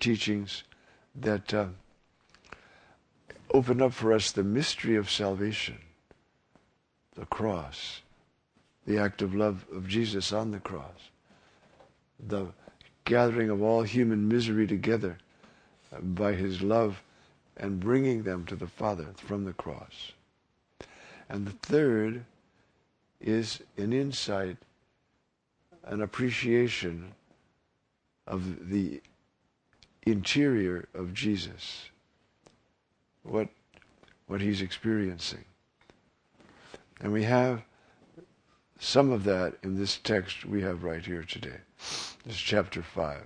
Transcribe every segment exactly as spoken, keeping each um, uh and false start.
teachings that uh, open up for us the mystery of salvation, the cross, the act of love of Jesus on the cross, the gathering of all human misery together by his love and bringing them to the Father from the cross. And the third is an insight, an appreciation of the interior of Jesus, what what he's experiencing. And we have some of that in this text we have right here today. This is chapter five.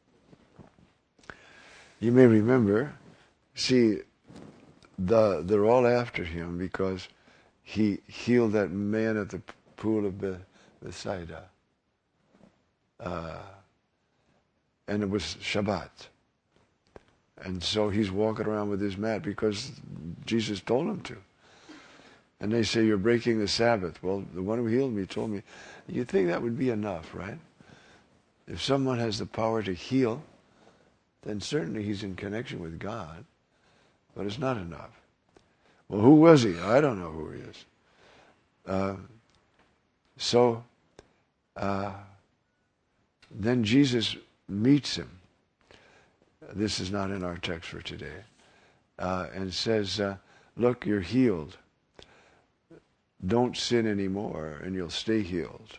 You may remember, see, the they're all after him because he healed that man at the pool of Be- Bethsaida. Uh, and it was Shabbat. And so he's walking around with his mat because Jesus told him to. And they say, you're breaking the Sabbath. Well, the one who healed me told me. You'd think that would be enough, right? If someone has the power to heal, then certainly he's in connection with God. But it's not enough. Well, who was he? I don't know who he is. Uh, so, uh, then Jesus meets him. This is not in our text for today. Uh, and says, uh, look, you're healed. Don't sin anymore and you'll stay healed.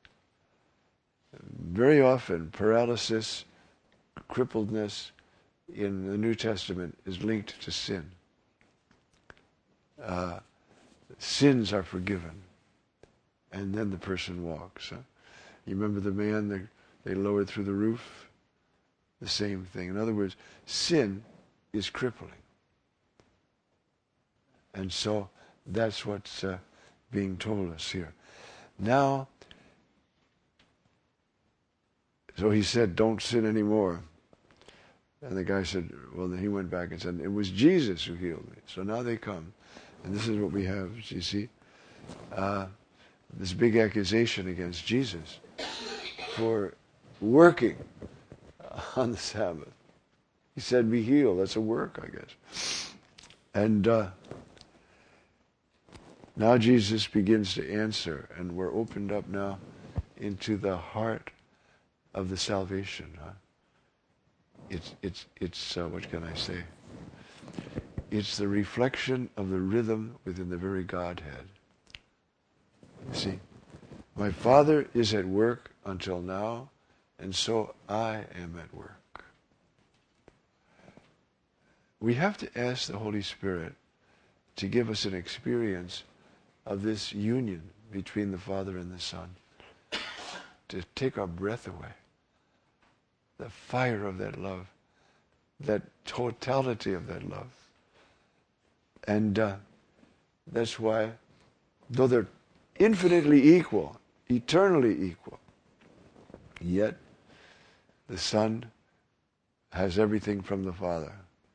Very often, paralysis, crippledness in the New Testament is linked to sin. Uh, sins are forgiven, and then the person walks. Huh? You remember the man that they lowered through the roof? The same thing. In other words, sin is crippling. And so that's what's uh, being told us here. Now, so he said, don't sin anymore. And the guy said, well, then he went back and said, it was Jesus who healed me. So now they come. And this is what we have, you see. Uh, this big accusation against Jesus for working on the Sabbath. He said, be healed. That's a work, I guess. And uh, now Jesus begins to answer, and we're opened up now into the heart of the salvation. Huh? It's, it's, it's uh, what can I say? It's the reflection of the rhythm within the very Godhead. You see, my Father is at work until now, and so I am at work. We have to ask the Holy Spirit to give us an experience of this union between the Father and the Son, to take our breath away. The fire of that love, that totality of that love. And uh, that's why, though they're infinitely equal, eternally equal, yet the Son has everything from the Father.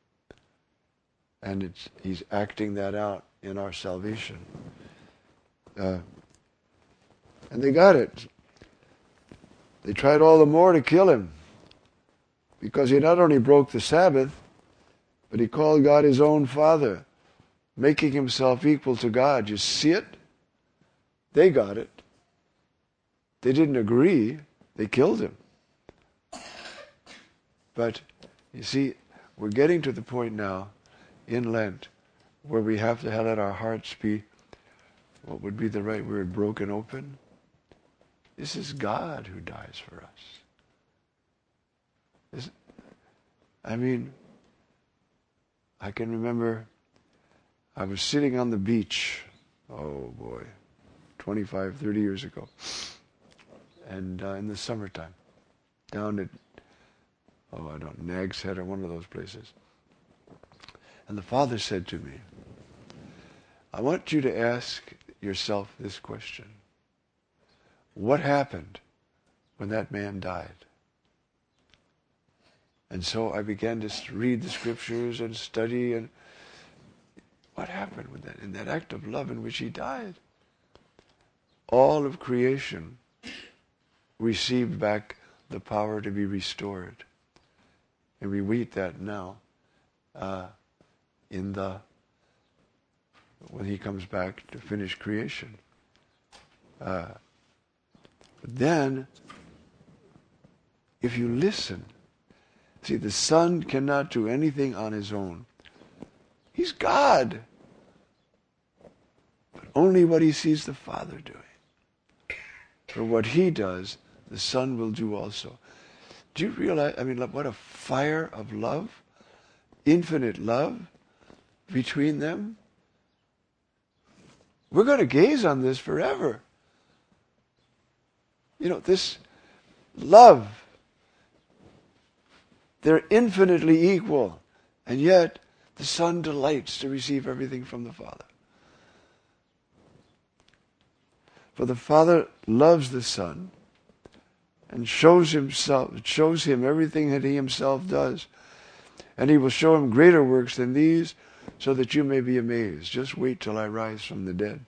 And it's, he's acting that out in our salvation. Uh, and they got it. They tried all the more to kill him, because he not only broke the Sabbath, but he called God his own Father, making himself equal to God. You see it? They got it. They didn't agree. They killed him. But, you see, we're getting to the point now in Lent where we have to let our hearts be, what would be the right word, broken open. This is God who dies for us. This, I mean, I can remember I was sitting on the beach, oh boy, twenty-five, thirty years ago, and uh, in the summertime, down at, oh, I don't know, Nag's Head or one of those places. And the Father said to me, I want you to ask yourself this question. What happened when that man died? And so I began to read the scriptures and study, and what happened with that, in that act of love in which he died? All of creation received back the power to be restored. And we wait that now uh, in the when he comes back to finish creation. Uh, but then, if you listen, see, the Son cannot do anything on his own. He's God. But only what he sees the Father doing. For what he does, the Son will do also. Do you realize, I mean, what a fire of love, infinite love between them? We're going to gaze on this forever. You know, this love, they're infinitely equal, and yet the Son delights to receive everything from the Father. For the Father loves the Son and shows himself, shows him everything that he himself does. And he will show him greater works than these, so that you may be amazed. Just wait till I rise from the dead.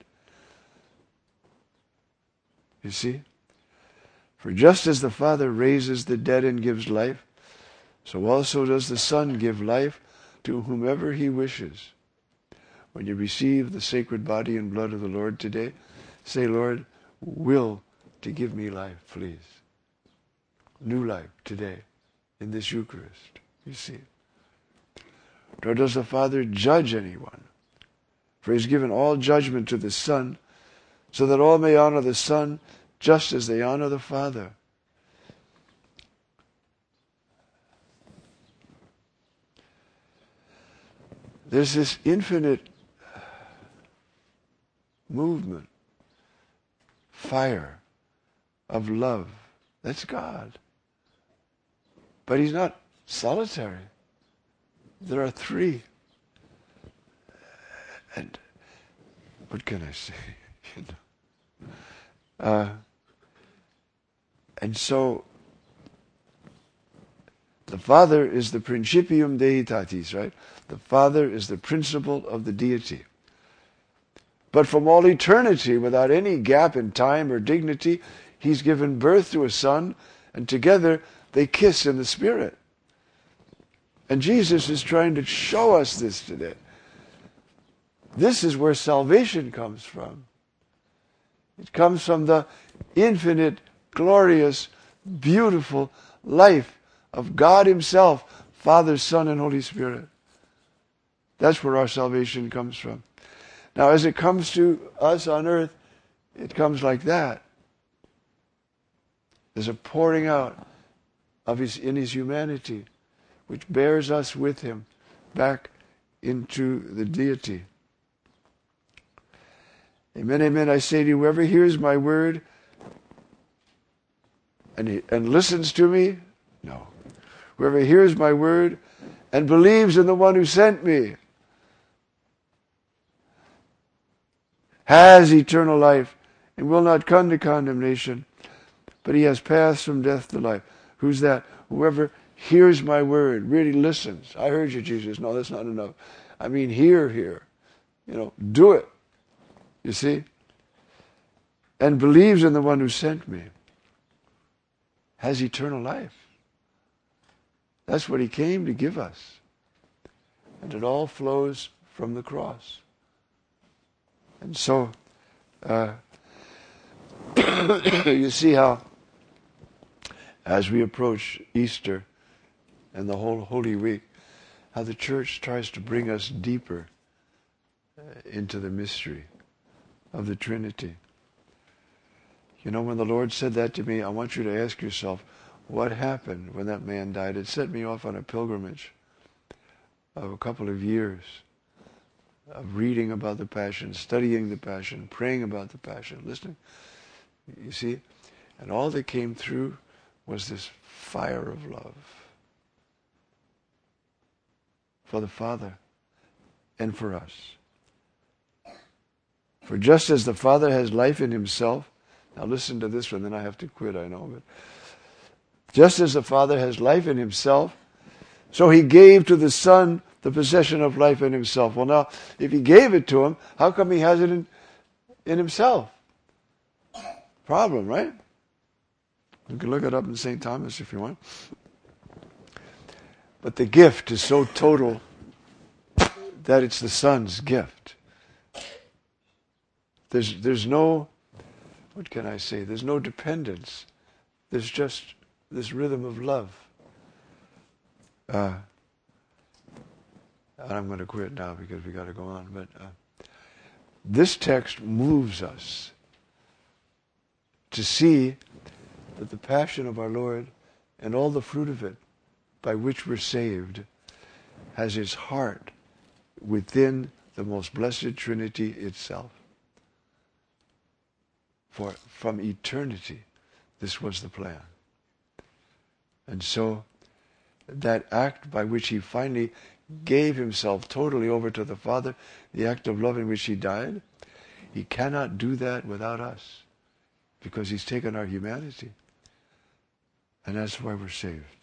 You see? For just as the Father raises the dead and gives life, so also does the Son give life to whomever he wishes. When you receive the sacred body and blood of the Lord today, say, Lord, will to give me life, please. New life today in this Eucharist, you see. Nor does the Father judge anyone, for he's given all judgment to the Son, so that all may honor the Son just as they honor the Father. There's this infinite movement, fire of love. That's God. But he's not solitary. There are three. And what can I say? you know. Uh, and so the Father is the principium deitatis, right? The Father is the principle of the deity. But from all eternity, without any gap in time or dignity, he's given birth to a Son, and together they kiss in the Spirit. And Jesus is trying to show us this today. This is where salvation comes from. It comes from the infinite, glorious, beautiful life of God himself, Father, Son, and Holy Spirit. That's where our salvation comes from. Now, as it comes to us on earth, it comes like that. There's a pouring out of his in his humanity, which bears us with him back into the deity. Amen, amen. I say to you, whoever hears my word and, he, and listens to me, no. Whoever hears my word and believes in the one who sent me has eternal life and will not come to condemnation, but he has passed from death to life. Who's that? Whoever hears my word, really listens. I heard you, Jesus. No, that's not enough. I mean, hear, hear. You know, do it. You see? And believes in the one who sent me has eternal life. That's what he came to give us. And it all flows from the cross. And so, uh, you see how, as we approach Easter and the whole Holy Week, how the Church tries to bring us deeper uh, into the mystery of the Trinity. You know, when the Lord said that to me, I want you to ask yourself, what happened when that man died? It set me off on a pilgrimage of a couple of years of reading about the Passion, studying the Passion, praying about the Passion, listening. You see? And all that came through was this fire of love for the Father and for us. For just as the Father has life in himself, now listen to this one, then I have to quit, I know, but just as the Father has life in himself, so he gave to the Son the possession of life in himself. Well, now, if he gave it to him, how come he has it in, in himself? Problem, right? You can look it up in Saint Thomas if you want. But the gift is so total that it's the Son's gift. There's, there's no, what can I say? There's no dependence. There's just this rhythm of love. Uh, and I'm going to quit now because we got to go on. But uh, this text moves us to see that the passion of our Lord and all the fruit of it by which we're saved has its heart within the most blessed Trinity itself. For from eternity, this was the plan. And so, that act by which he finally gave himself totally over to the Father, the act of love in which he died, he cannot do that without us, because he's taken our humanity. And that's why we're saved.